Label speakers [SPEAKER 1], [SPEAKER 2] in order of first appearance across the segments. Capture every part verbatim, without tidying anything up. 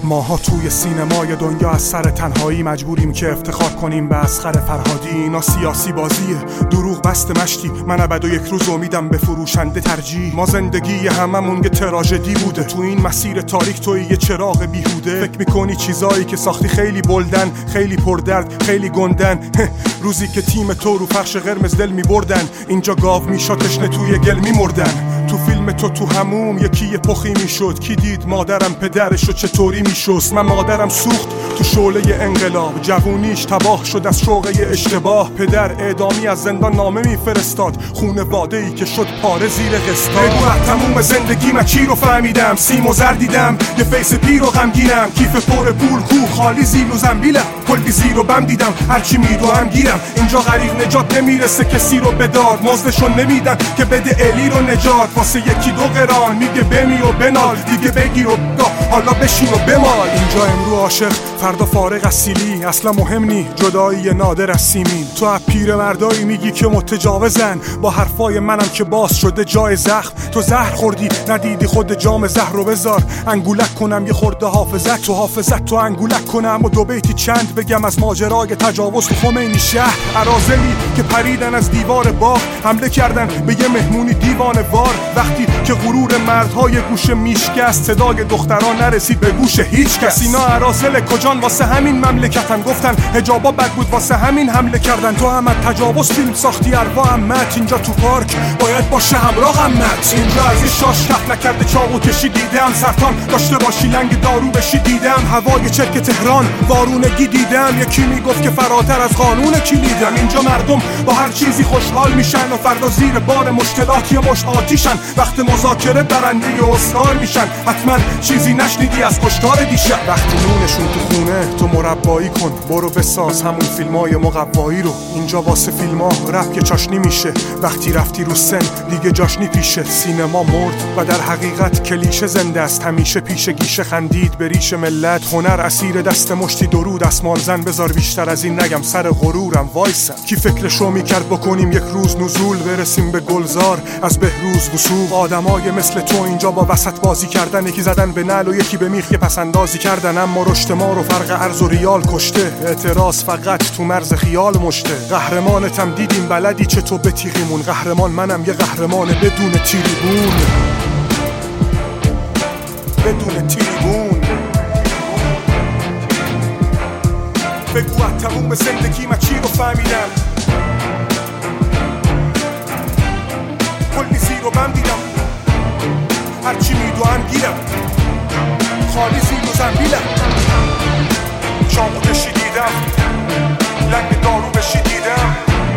[SPEAKER 1] ماها توی سینمای دنیا از سر تنهایی مجبوریم که افتخار کنیم به اصغر فرهادی. اینا سیاسی بازیه، دروغ بست مشتی، من ابد و یک روز امیدم به فروشنده ترجیح. ما زندگی هممون یه تراژدی بوده، تو این مسیر تاریک توی یه چراغ بیهوده. فکر میکنی چیزایی که ساختی خیلی بلدن، خیلی پردرد، خیلی گندن. روزی که تیم تو رو فرش قرمز دل میبردن، اینجا گاو میشا تشنه توی گل میمردن. تو فیلم تو تو هموم یکی یه پخی میشد، کی دید مادرم پدرشو چطوری میشست. من مادرم سوخت تو شعله انقلاب، جوونیش تباه شد از شوقه اشتباه. پدر اعدامی از زندان نامه میفرستاد، خونواده ای که شد پاره زیر قسطا. بگو از تموم زندگی من چی رو فهمیدم، سیم و زر دیدم یه فیس پیر و غمگینم. کیف پر پول کو خالی زیل و زنبیلم، کلی زیر و بم دیدم هرچی میدو هم گیرم. اینجا غریق نجات نمیرسه کسی رو بدار، مزدشو نمیدن که بده الی رو نجات. واسه یکی دو قران میگه بمی و بنال، دیگه بگیر و بگاه حالا بشین و بمال. اینجا امرو عاشق فردا فارغ از سیلی، اصلا مهم نی جدایی نادر از سیمین. تو از پیر مردایی میگی که متجاوزن، با حرفای منم که باز شده جای زخم. تو زهر خوردی ندیدی خود جام زهر رو بذار، انگولک کنم یه خورده حافظت تو حافظت تو انگولک کنم. و دو بیتی چند بگم از ماجرای تجاوز تو خمینی شهر. اراذلی که پریدن از دیوار باغ، حمله کردن به یه مهمونی دیوانه وار. وقتی که غرور مردهای گوشه میشکست، صدای دختران نرسید به گوش هیچ کس. اینا اراذل کجان واسه همین مملکتن، گفتن حجابا بد بود واسه همین حمله کردن. تو هم تجاوز فیلم ساختی اروا امت، اینجا تو پارک باید باشه همراه امت. اینجا از این شاش کف نکرده چاقو کشی دیدم، سرطان داشته باشی لنگ دارو بشی دیدم. هوای چرک تهران وارونگی دیدم، یکی میگفت که فراتر از قانون کلیدم. اینجا مردم با هر چیزی خوشحال میشن و فردا زیر بار مشکلات یه مشت آتیشن. وقت مذاکره برنده اسکار میشن، حتما چیزی نشنیدی از کشتار دیشب. وقتی نونشون تو خونه تو مربایی کن، برو بساز همون فیلمای مقوایی رو. اینجا واسه فیلما رپ که چاشنی میشه، وقتی رفتی رو سن دیگه جاشنی پیشه. سینما مرد و در حقیقت کلیشه زنده است، همیشه پیش گیشه خندید به ریش ملت. هنر اسیر دست مشتی درود اسمال زن، بذار بیشتر از این نگم سر غرورم وایسم. کی فکرشو میکرد بکنیم یک روز نزول، برسیم به گلزار از بهروز وصول. آدمای مثل تو اینجا با وسط بازی کردن، یکی زدن به نعل و یکی به میخ پس اندازی کردن. اما رشت ما رو فرق ارز و ریال کشته، اعتراض فقط تو مرز خیال مشته. قهرمانتم دیدیم بلدی چطور به تیغیمون، قهرمان منم یه قهرمان بدون تیریبون، بدون تیریبون. بگو از تموم زندگی من چی رو فهمیدم، کلی زیر و بم دیدم هرچی میدوام گیرم. خالی زیر و زنبیلم، چاقو کشی دیدم لنگ دارو بشی دیدم.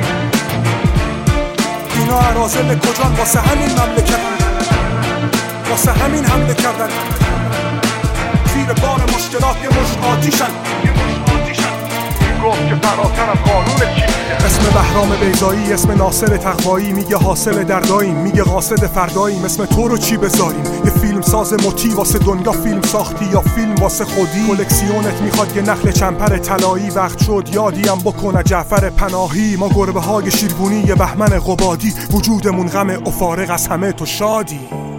[SPEAKER 1] اینا اراذل کجان واسه همین مملکتن، واسه همین حمله کردن. زیر بار مشکلات یه مشت آتیشن، گفت که فراتر از قانون کلیه. اسم بهرام بیضایی، اسم ناصر تقوایی، میگه حاصل درداییم، میگه قاصد فرداییم. اسم تو رو چی بذاریم؟ یه فیلم ساز مطی واسه دنیا فیلم ساختی یا فیلم واسه خودی؟ کلکسیونت میخواد یه نخل چنپر طلایی، وقت شد یادیم بکنه جعفر پناهی. ما گربه های شیربونی یه بهمن قبادی، وجودمون غم افارق از همه تو شادی.